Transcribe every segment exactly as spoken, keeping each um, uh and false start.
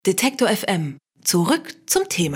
Detektor F M. Zurück zum Thema.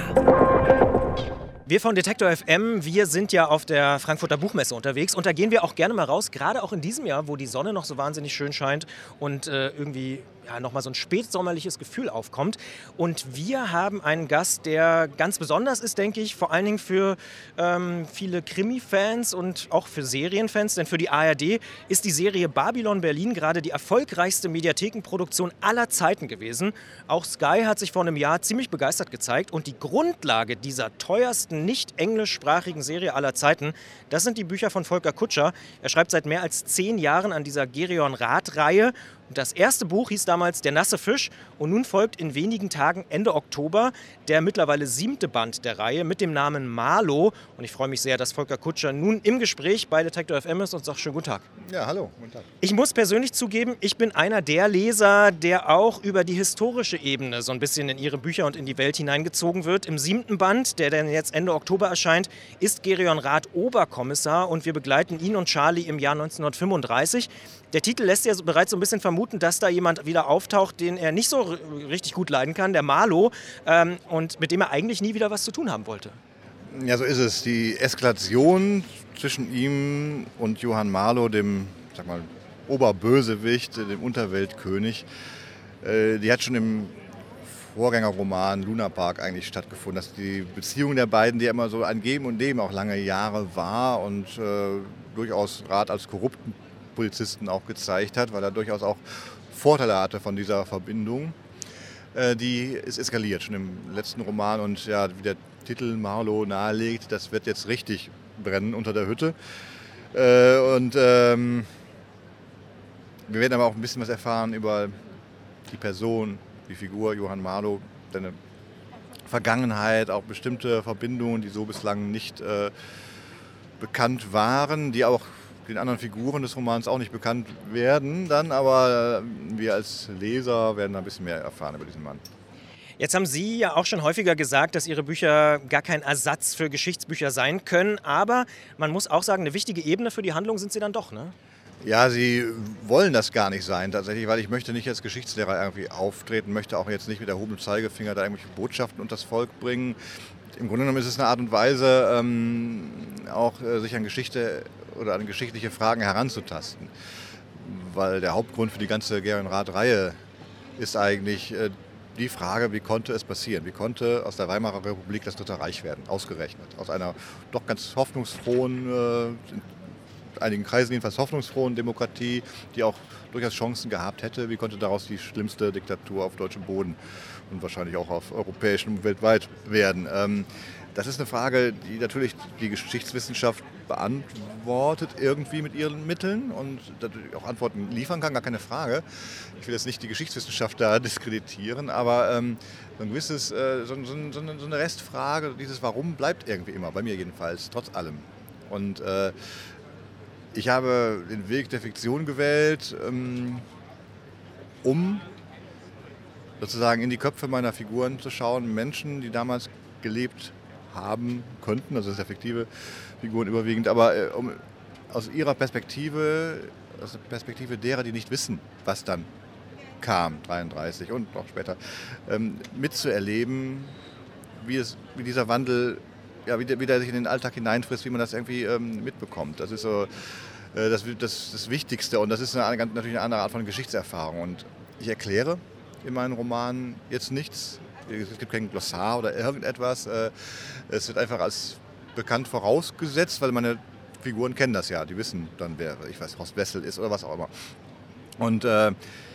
Wir von Detektor F M, wir sind ja auf der Frankfurter Buchmesse unterwegs und da gehen wir auch gerne mal raus, gerade auch in diesem Jahr, wo die Sonne noch so wahnsinnig schön scheint und äh, irgendwie ja, nochmal so ein spätsommerliches Gefühl aufkommt. Und wir haben einen Gast, der ganz besonders ist, denke ich, vor allen Dingen für ähm, viele Krimi-Fans und auch für Serienfans, denn für die A R D ist die Serie Babylon Berlin gerade die erfolgreichste Mediathekenproduktion aller Zeiten gewesen. Auch Sky hat sich vor einem Jahr ziemlich begeistert gezeigt und die Grundlage dieser teuersten nicht englischsprachigen Serie aller Zeiten, das sind die Bücher von Volker Kutscher. Er schreibt seit mehr als zehn Jahren an dieser Gereon Rath-Reihe. Das erste Buch hieß damals Der nasse Fisch und nun folgt in wenigen Tagen Ende Oktober der mittlerweile siebte Band der Reihe mit dem Namen Marlow. Und ich freue mich sehr, dass Volker Kutscher nun im Gespräch bei Detektor F M ist und sagt schönen guten Tag. Ja, hallo, guten Tag. Ich muss persönlich zugeben, ich bin einer der Leser, der auch über die historische Ebene so ein bisschen in ihre Bücher und in die Welt hineingezogen wird. Im siebten Band, der dann jetzt Ende Oktober erscheint, ist Gereon Rath Oberkommissar und wir begleiten ihn und Charlie im Jahr neunzehnhundertfünfunddreißig. Der Titel lässt ja bereits so ein bisschen vermuten, dass da jemand wieder auftaucht, den er nicht so richtig gut leiden kann, der Marlow, ähm, und mit dem er eigentlich nie wieder was zu tun haben wollte. Ja, so ist es. Die Eskalation zwischen ihm und Johann Marlow, dem, sag mal, Oberbösewicht, dem Unterweltkönig, äh, die hat schon im Vorgängerroman Luna Park eigentlich stattgefunden. Dass die Beziehung der beiden, die ja immer so ein Geben und Nehmen auch lange Jahre war und äh, durchaus Rath als korrupten Polizisten auch gezeigt hat, weil er durchaus auch Vorteile hatte von dieser Verbindung. Äh, die ist eskaliert, schon im letzten Roman. Und ja, wie der Titel Marlow nahelegt, das wird jetzt richtig brennen unter der Hütte. Äh, und ähm, wir werden aber auch ein bisschen was erfahren über die Person, die Figur Johann Marlow, seine Vergangenheit, auch bestimmte Verbindungen, die so bislang nicht äh, bekannt waren, die auch den anderen Figuren des Romans auch nicht bekannt werden, dann aber wir als Leser werden ein bisschen mehr erfahren über diesen Mann. Jetzt haben Sie ja auch schon häufiger gesagt, dass Ihre Bücher gar kein Ersatz für Geschichtsbücher sein können, aber man muss auch sagen, eine wichtige Ebene für die Handlung sind sie dann doch, ne? Ja, sie wollen das gar nicht sein tatsächlich, weil ich möchte nicht als Geschichtslehrer irgendwie auftreten, möchte auch jetzt nicht mit erhobenem Zeigefinger da irgendwelche Botschaften unter das Volk bringen. Im Grunde genommen ist es eine Art und Weise, ähm, auch äh, sich an Geschichte oder an geschichtliche Fragen heranzutasten. Weil der Hauptgrund für die ganze Gereon Rath-Reihe ist eigentlich äh, die Frage, wie konnte es passieren? Wie konnte aus der Weimarer Republik das Dritte Reich werden, ausgerechnet? Aus einer doch ganz hoffnungsfrohen, äh, in einigen Kreisen jedenfalls hoffnungsfrohen Demokratie, die auch durchaus Chancen gehabt hätte. Wie konnte daraus die schlimmste Diktatur auf deutschem Boden und wahrscheinlich auch auf europäischem weltweit werden? Ähm, das ist eine Frage, die natürlich die Geschichtswissenschaft beantwortet, irgendwie mit ihren Mitteln und natürlich auch Antworten liefern kann, gar keine Frage. Ich will jetzt nicht die Geschichtswissenschaft da diskreditieren, aber ähm, so, ein gewisses, äh, so, so, so, eine, so eine Restfrage, dieses Warum bleibt irgendwie immer, bei mir jedenfalls, trotz allem. Und äh, ich habe den Weg der Fiktion gewählt, ähm, um sozusagen in die Köpfe meiner Figuren zu schauen, Menschen, die damals gelebt haben könnten, also das sind ja fiktive Figuren überwiegend, aber äh, um aus ihrer Perspektive, aus der Perspektive derer, die nicht wissen, was dann kam, dreiunddreißig und noch später, ähm, mitzuerleben, wie, es, wie dieser Wandel, ja, wie der, wie der sich in den Alltag hineinfrisst, wie man das irgendwie ähm, mitbekommt. Das ist so äh, das, das, das Wichtigste und das ist eine, natürlich eine andere Art von Geschichtserfahrung. Und ich erkläre in meinen Romanen jetzt nichts. Es gibt kein Glossar oder irgendetwas. Es wird einfach als bekannt vorausgesetzt, weil meine Figuren kennen das ja. Die wissen dann, wer, ich weiß, Horst Wessel ist oder was auch immer. Und äh,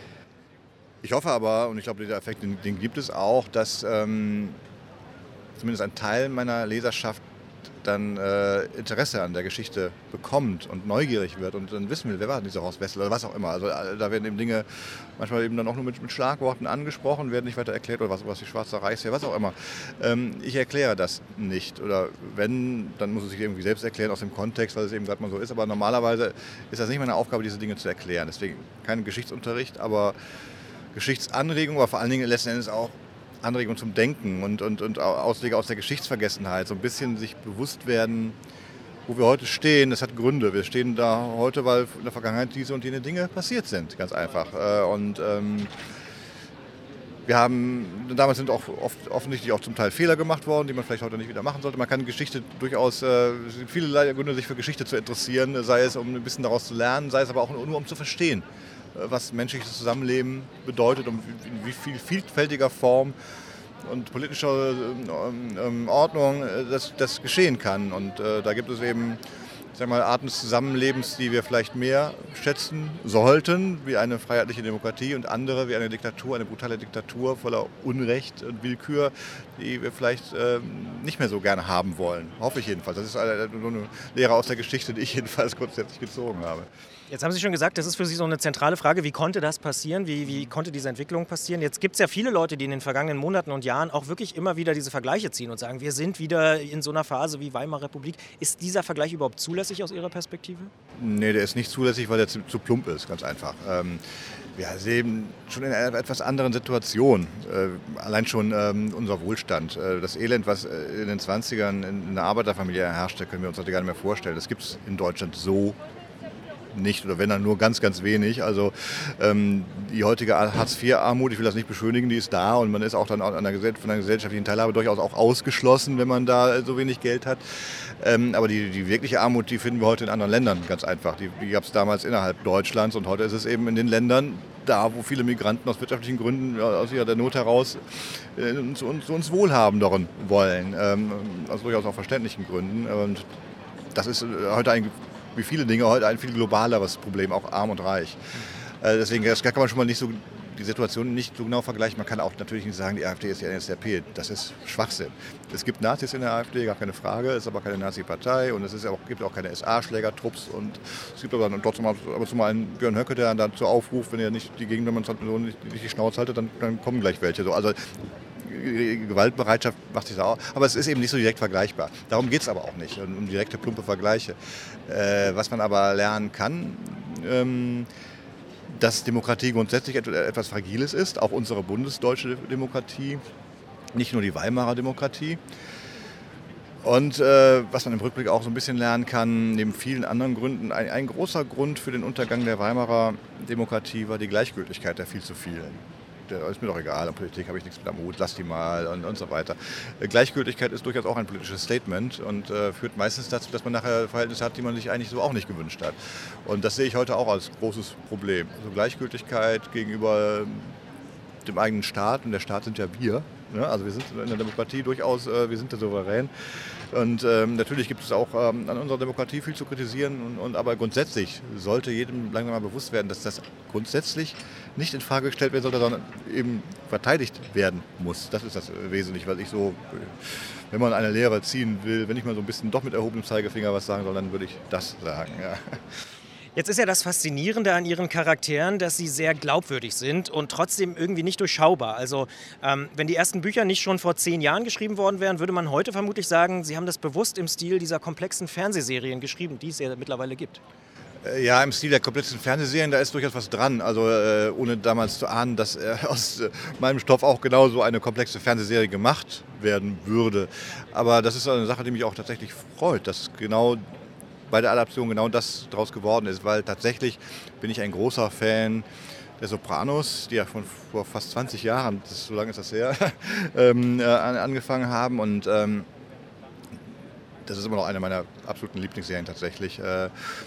ich hoffe aber, und ich glaube, dieser Effekt, den, den gibt es auch, dass ähm, zumindest ein Teil meiner Leserschaft dann äh, Interesse an der Geschichte bekommt und neugierig wird und dann wissen will, wer war denn dieser Horst Wessel oder was auch immer. Also da werden eben Dinge manchmal eben dann auch nur mit, mit Schlagworten angesprochen, werden nicht weiter erklärt oder was, was die Schwarze Reichswehr, was auch immer. Ähm, ich erkläre das nicht oder wenn, dann muss es sich irgendwie selbst erklären aus dem Kontext, weil es eben gerade mal so ist. Aber normalerweise ist das nicht meine Aufgabe, diese Dinge zu erklären. Deswegen kein Geschichtsunterricht, aber Geschichtsanregung, aber vor allen Dingen letzten Endes auch Anregung zum Denken und, und, und Auswege aus der Geschichtsvergessenheit, so ein bisschen sich bewusst werden, wo wir heute stehen. Das hat Gründe. Wir stehen da heute, weil in der Vergangenheit diese und jene Dinge passiert sind, ganz einfach. Und ähm, Wir haben, damals sind auch oft, offensichtlich auch zum Teil Fehler gemacht worden, die man vielleicht heute nicht wieder machen sollte. Man kann Geschichte durchaus, äh, es gibt viele Gründe, sich für Geschichte zu interessieren, sei es um ein bisschen daraus zu lernen, sei es aber auch nur um zu verstehen, was menschliches Zusammenleben bedeutet und in wie viel vielfältiger Form und politischer ähm, Ordnung das, das geschehen kann. Und äh, da gibt es eben, ich sag mal, Arten des Zusammenlebens, die wir vielleicht mehr schätzen sollten, wie eine freiheitliche Demokratie, und andere wie eine Diktatur, eine brutale Diktatur voller Unrecht und Willkür, die wir vielleicht äh, nicht mehr so gerne haben wollen. Hoffe ich jedenfalls. Das ist eine, eine Lehre aus der Geschichte, die ich jedenfalls grundsätzlich gezogen habe. Jetzt haben Sie schon gesagt, das ist für Sie so eine zentrale Frage. Wie konnte das passieren? Wie, wie konnte diese Entwicklung passieren? Jetzt gibt es ja viele Leute, die in den vergangenen Monaten und Jahren auch wirklich immer wieder diese Vergleiche ziehen und sagen, wir sind wieder in so einer Phase wie Weimarer Republik. Ist dieser Vergleich überhaupt zulässig aus Ihrer Perspektive? Nee, der ist nicht zulässig, weil der zu, zu plump ist, ganz einfach. Ähm, wir leben schon in einer etwas anderen Situation. Äh, allein schon ähm, unser Wohlstand. Äh, das Elend, was in den zwanzigern in einer Arbeiterfamilie herrschte, können wir uns heute gar nicht mehr vorstellen. Das gibt es in Deutschland so nicht, oder wenn dann nur ganz, ganz wenig. Also ähm, die heutige Hartz vier Armut, ich will das nicht beschönigen, die ist da, und man ist auch dann an der, von der gesellschaftlichen Teilhabe durchaus auch ausgeschlossen, wenn man da so wenig Geld hat. Ähm, aber die, die wirkliche Armut, die finden wir heute in anderen Ländern, ganz einfach. Die, die gab es damals innerhalb Deutschlands, und heute ist es eben in den Ländern, da wo viele Migranten aus wirtschaftlichen Gründen, ja, aus ihrer der Not heraus äh, zu, uns, zu uns wohlhabenderen wollen. Ähm, aus durchaus auch verständlichen Gründen. Und das ist heute ein, wie viele Dinge, heute ein viel globaleres Problem, auch arm und reich. Äh, deswegen das kann man schon mal nicht so, die Situation nicht so genau vergleichen. Man kann auch natürlich nicht sagen, die AfD ist die N S D A P. Das ist Schwachsinn. Es gibt Nazis in der AfD, gar keine Frage. Es ist aber keine Nazi-Partei, und es ist auch, gibt auch keine S A-Schlägertrupps. Und es gibt aber dann trotzdem aber mal einen Björn Höcke, der dann dazu aufruft, wenn er nicht die Gegendemonstration nicht, nicht die Schnauze haltet, dann, dann kommen gleich welche. So, also Gewaltbereitschaft macht sich da auch. Aber es ist eben nicht so direkt vergleichbar. Darum geht es aber auch nicht, um direkte, plumpe Vergleiche. Äh, was man aber lernen kann, ähm, dass Demokratie grundsätzlich etwas Fragiles ist, auch unsere bundesdeutsche Demokratie, nicht nur die Weimarer Demokratie. Und äh, was man im Rückblick auch so ein bisschen lernen kann, neben vielen anderen Gründen, ein, ein großer Grund für den Untergang der Weimarer Demokratie war die Gleichgültigkeit der viel zu vielen. Der ist mir doch egal, an Politik habe ich nichts mit am Hut, lass die mal und, und so weiter. Gleichgültigkeit ist durchaus auch ein politisches Statement und äh, führt meistens dazu, dass man nachher Verhältnisse hat, die man sich eigentlich so auch nicht gewünscht hat. Und das sehe ich heute auch als großes Problem. Also Gleichgültigkeit gegenüber dem eigenen Staat, und der Staat sind ja wir. Ne? Also wir sind in der Demokratie durchaus, äh, wir sind der Souverän. Und ähm, natürlich gibt es auch ähm, an unserer Demokratie viel zu kritisieren. Und, und, aber grundsätzlich sollte jedem langsam mal bewusst werden, dass das grundsätzlich nicht in Frage gestellt werden sollte, sondern eben verteidigt werden muss. Das ist das Wesentliche, was ich so, wenn man eine Lehre ziehen will, wenn ich mal so ein bisschen doch mit erhobenem Zeigefinger was sagen soll, dann würde ich das sagen. Ja. Jetzt ist ja das Faszinierende an Ihren Charakteren, dass sie sehr glaubwürdig sind und trotzdem irgendwie nicht durchschaubar. Also ähm, wenn die ersten Bücher nicht schon vor zehn Jahren geschrieben worden wären, würde man heute vermutlich sagen, Sie haben das bewusst im Stil dieser komplexen Fernsehserien geschrieben, die es ja mittlerweile gibt. Ja, im Stil der komplexen Fernsehserien, da ist durchaus was dran. Also äh, ohne damals zu ahnen, dass äh, aus äh, meinem Stoff auch genau so eine komplexe Fernsehserie gemacht werden würde. Aber das ist eine Sache, die mich auch tatsächlich freut, dass genau bei der Adaption genau das daraus geworden ist, weil tatsächlich bin ich ein großer Fan der Sopranos, die ja von vor fast zwanzig Jahren, das ist, so lange ist das her, ähm, äh, angefangen haben, und ähm, das ist immer noch eine meiner absoluten Lieblingsserien tatsächlich. Äh,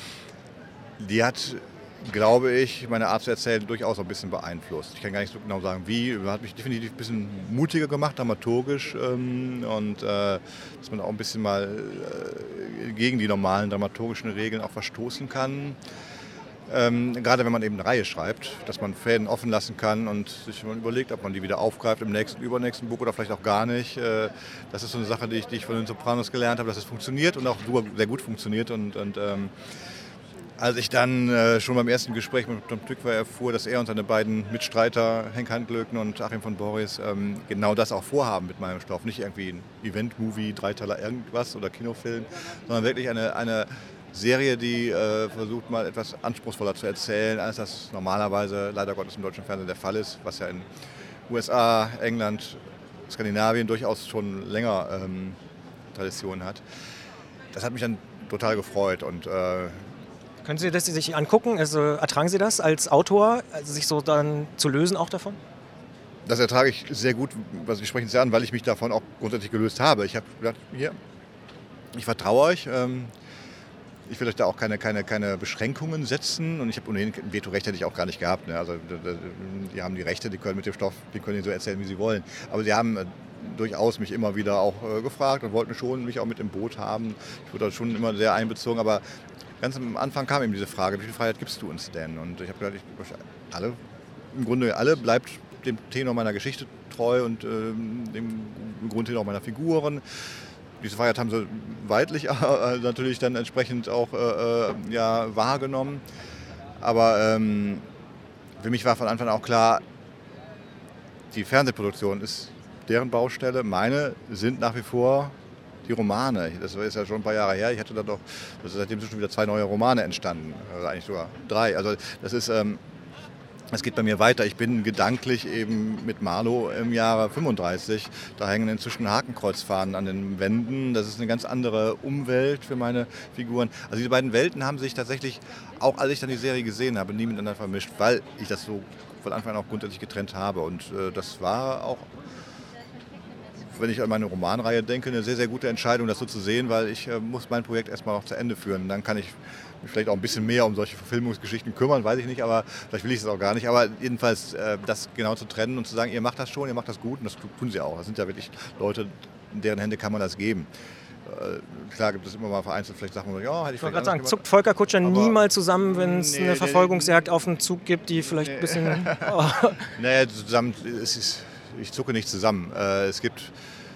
die hat, glaube ich, meine Art zu erzählen durchaus ein bisschen beeinflusst. Ich kann gar nicht so genau sagen, wie. Hat mich definitiv ein bisschen mutiger gemacht, dramaturgisch, ähm, und äh, dass man auch ein bisschen mal äh, gegen die normalen dramaturgischen Regeln auch verstoßen kann. Ähm, gerade wenn man eben eine Reihe schreibt, dass man Fäden offen lassen kann und sich mal überlegt, ob man die wieder aufgreift im nächsten, übernächsten Buch oder vielleicht auch gar nicht. Äh, das ist so eine Sache, die ich, die ich von den Sopranos gelernt habe, dass es funktioniert und auch sehr gut funktioniert. Und, und ähm, als ich dann äh, schon beim ersten Gespräch mit Tom Tykwer erfuhr, dass er und seine beiden Mitstreiter, Henk Handlöken und Achim von Boris, ähm, genau das auch vorhaben mit meinem Stoff. Nicht irgendwie ein Event-Movie, Dreiteiler irgendwas oder Kinofilm, sondern wirklich eine, eine Serie, die äh, versucht mal etwas anspruchsvoller zu erzählen, als das normalerweise leider Gottes im deutschen Fernsehen der Fall ist, was ja in U S A, England, Skandinavien durchaus schon länger ähm, Tradition hat. Das hat mich dann total gefreut und äh, können Sie das sich angucken? Also ertragen Sie das als Autor, also sich so dann zu lösen auch davon? das ertrage ich sehr gut, was Sie sprechen sehr an, weil ich mich davon auch grundsätzlich gelöst habe. Ich habe gedacht, hier, ich vertraue euch. Ähm, Ich will euch da auch keine, keine, keine Beschränkungen setzen und ich habe ohnehin ein Vetorecht hätte ich auch gar nicht gehabt. Ne? Also die haben die Rechte, die können mit dem Stoff, die können ihn so erzählen, wie sie wollen. Aber sie haben äh, durchaus mich immer wieder auch äh, gefragt und wollten schon mich auch mit im Boot haben. Ich wurde schon immer sehr einbezogen, aber ganz am Anfang kam eben diese Frage, wie viel Freiheit gibst du uns denn? Und ich habe gedacht, ich, alle, im Grunde alle bleibt dem Tenor meiner Geschichte treu und äh, dem Grundtenor meiner Figuren. Diese Freiheit haben sie weitlich äh, natürlich dann entsprechend auch äh, ja, wahrgenommen. Aber ähm, für mich war von Anfang an auch klar, die Fernsehproduktion ist deren Baustelle. Meine sind nach wie vor die Romane. Das ist ja schon ein paar Jahre her. Ich hatte dann doch, also seitdem sind schon wieder zwei neue Romane entstanden. Also eigentlich sogar drei. Also das ist... Ähm, Es geht bei mir weiter. Ich bin gedanklich eben mit Marlow im Jahre fünfunddreißig. Da hängen inzwischen Hakenkreuzfahnen an den Wänden. Das ist eine ganz andere Umwelt für meine Figuren. Also diese beiden Welten haben sich tatsächlich, auch als ich dann die Serie gesehen habe, nie miteinander vermischt, weil ich das so von Anfang an auch grundsätzlich getrennt habe. Und äh, das war auch, wenn ich an meine Romanreihe denke, eine sehr, sehr gute Entscheidung, das so zu sehen, weil ich äh, muss mein Projekt erstmal noch zu Ende führen. Dann kann ich mich vielleicht auch ein bisschen mehr um solche Verfilmungsgeschichten kümmern, weiß ich nicht, aber vielleicht will ich es auch gar nicht. Aber jedenfalls äh, das genau zu trennen und zu sagen, ihr macht das schon, ihr macht das gut und das tun sie auch. Das sind ja wirklich Leute, in deren Hände kann man das geben. Äh, klar gibt es immer mal vereinzelt vielleicht Sachen, wo ja, hätte ich Ich wollte vielleicht gerade sagen, anders zuckt Volker Kutscher aber nie mal zusammen, wenn es nee, eine nee, Verfolgungsjagd auf den Zug gibt, die vielleicht ein bisschen... Oh. Nee, zusammen, es ist, ich zucke nicht zusammen. Äh, es gibt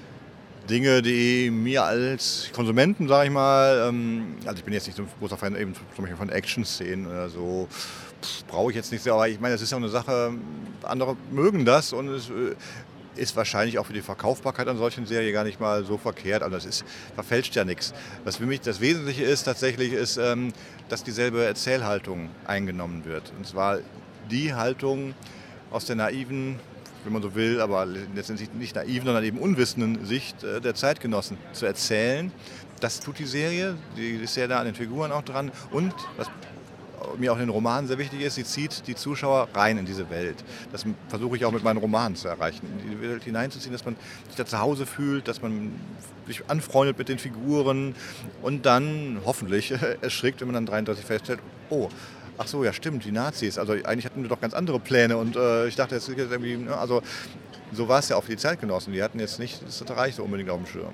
Dinge, die mir als Konsumenten, sage ich mal, ähm, also ich bin jetzt nicht so ein großer Fan eben zum Beispiel von Action-Szenen oder so, brauche ich jetzt nicht sehr, aber ich meine, das ist ja eine Sache, andere mögen das und es äh, ist wahrscheinlich auch für die Verkaufbarkeit an solchen Serien gar nicht mal so verkehrt, also das ist, verfälscht ja nichts. Was für mich das Wesentliche ist tatsächlich, ist, ähm, dass dieselbe Erzählhaltung eingenommen wird. Und zwar die Haltung aus der naiven, wenn man so will, aber letztendlich nicht naiven, sondern eben unwissenden Sicht äh, der Zeitgenossen zu erzählen. Das tut die Serie, die ist sehr nah an den Figuren auch dran und was mir auch in den Romanen sehr wichtig ist, sie zieht die Zuschauer rein in diese Welt. Das versuche ich auch mit meinen Romanen zu erreichen, in die Welt hineinzuziehen, dass man sich da zu Hause fühlt, dass man sich anfreundet mit den Figuren und dann hoffentlich erschrickt, wenn man dann dreiunddreißig feststellt, oh, ach so, ja stimmt, die Nazis. Also eigentlich hatten wir doch ganz andere Pläne und äh, ich dachte, jetzt ist jetzt irgendwie, ne, also so war es ja auch für die Zeitgenossen. Die hatten jetzt nicht das Reich so unbedingt auf dem Schirm.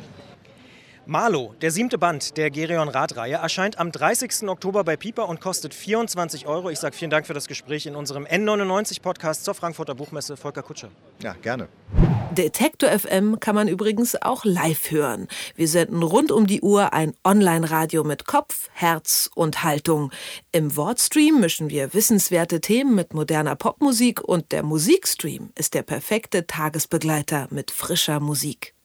Marlow, der siebte Band der Gereon-Rath-Reihe, erscheint am dreißigsten Oktober bei Piper und kostet vierundzwanzig Euro. Ich sage vielen Dank für das Gespräch in unserem N neunundneunzig-Podcast zur Frankfurter Buchmesse. Volker Kutscher. Ja, gerne. Detektor F M kann man übrigens auch live hören. Wir senden rund um die Uhr ein Online-Radio mit Kopf, Herz und Haltung. Im Wortstream mischen wir wissenswerte Themen mit moderner Popmusik und der Musikstream ist der perfekte Tagesbegleiter mit frischer Musik.